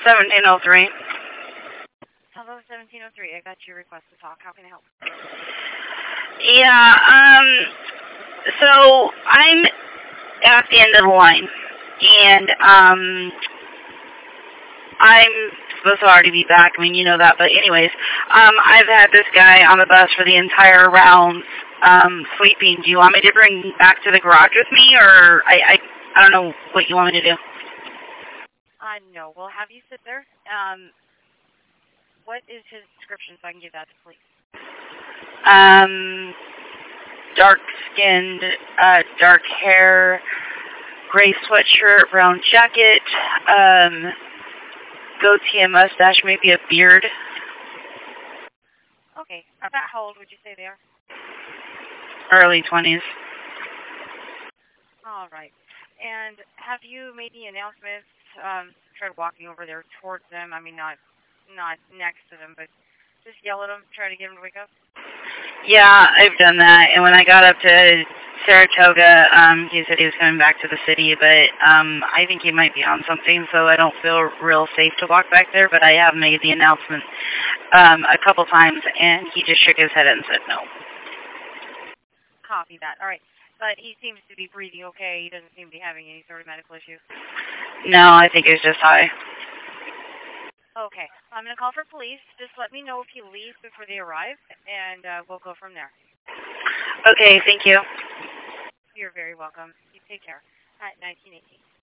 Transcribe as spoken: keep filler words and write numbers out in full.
seventeen oh three. Hello, seventeen oh three. I got your request to talk. How can I help? Yeah, um, so I'm at the end of the line, and, um, I'm supposed to already be back. I mean, you know that, but anyways, um, I've had this guy on the bus for the entire round, um, sleeping. Do you want me to bring him back to the garage with me, or I, I, I don't know what you want me to do. Uh, no. We'll have you sit there. Um, what is his description so I can give that to police? Um, dark-skinned, uh, dark hair, gray sweatshirt, brown jacket, um, goatee and mustache, maybe a beard. Okay. About how old would you say they are? Early twenties. All right. And have you made any announcements, um, tried walking over there towards them? I mean, not not next to them, but just yell at them, try to get them to wake up? Yeah, I've done that. And when I got up to Saratoga, um, he said he was coming back to the city, but um, I think he might be on something, so I don't feel real safe to walk back there, but I have made the announcement um, a couple times, and he just shook his head and said no. Copy that. All right. But he seems to be breathing okay. He doesn't seem to be having any sort of medical issue. No, I think he's just high. Okay. I'm going to call for police. Just let me know if he leaves before they arrive, and uh, we'll go from there. Okay, thank you. You're very welcome. You take care. At nineteen eighteen.